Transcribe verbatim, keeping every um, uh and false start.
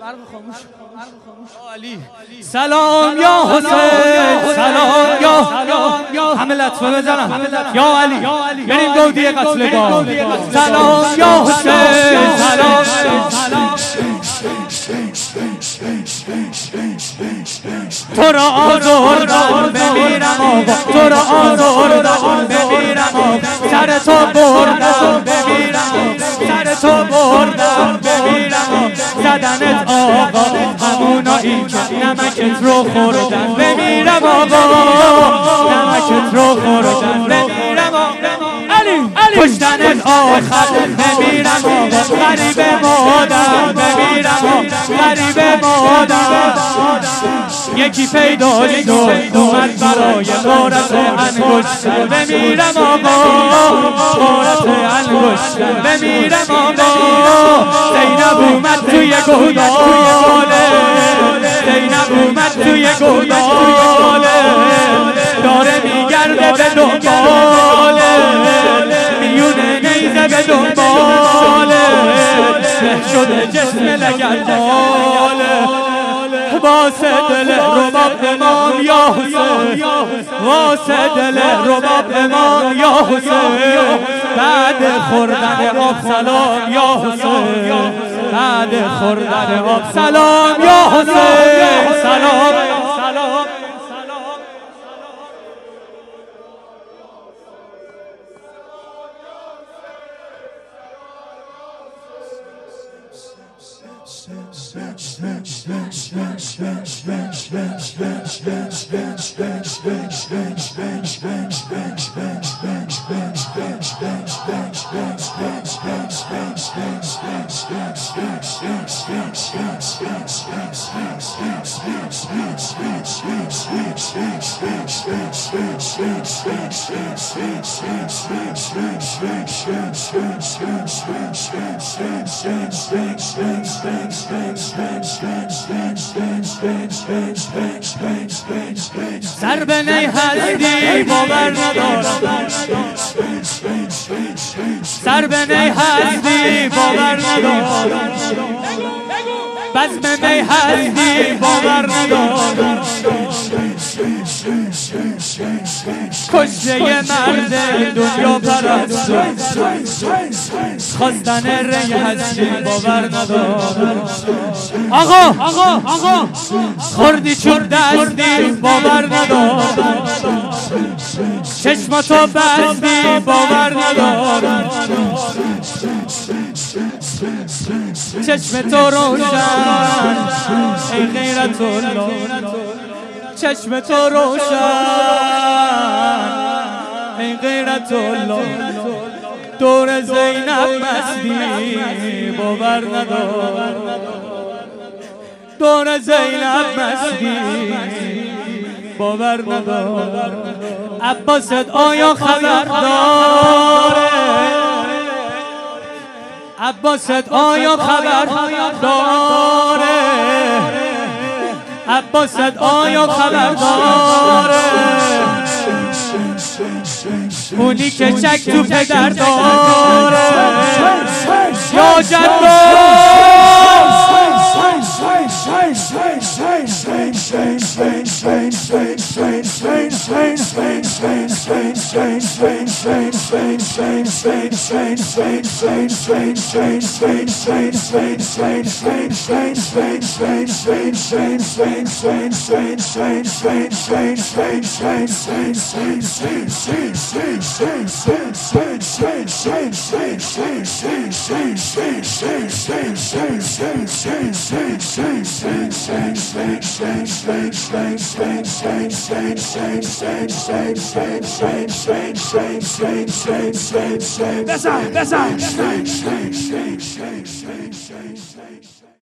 سلام یا حسین، سلام یا همه لطفه بزنم یا علی، بریم گودی قتل دار. سلام یا حسین، سلام تو را آزردم بمیرم آقا، تو را آزردم بمیرم آقا، سر تو بردم بمیرم، سر تو بردم بمیرم، زدنت آقا همونایی که نمکت رو خوردن بمیرم آقا، نمکت رو خوردن بمیرم آقا، کشتنت آخر بمیرم آقا، غریب مادم بمیرم آقا، غریب مادم. یکی پیدا شد اومد برای غارت انگشتر بمیرم آقا، غارت انگشتر بمیرم آقا. زینب اومد توی گوداله، زینب اومد توی گوداله، داره میگرده به دنباله، میونه نیزه به دنباله، شده جسم لگرباله. واسه دل رباب امام یا حسین، واسه دل رباب امام یا حسین، بعد خوردن آب سلام یا حسین، بعد خوردن آب سلام یا حسین، سلام سلام. سر به نی هستی باور ندارم، سر به نی هستی باور ندارم، بزم می هستی باور ندارم، کشته مرد دنیا پرست خواستن رنگ هستی باور ندارم. آقا آقا آقا خوردی چون دستی باور ندارم، چشماتو بستی باور ندارم، چشم تو روشن ای غیرت الله، چشم تو روشن ای غیرت الله، دور زینب مستی باور ندارم، دور زینب مستی باور ندارم. عباست آیا خبر داره، عباست آیا خبر داره، عباست آیا خبر داره، اونی که چک تو پدر داره یا جدو. That's right, that's right.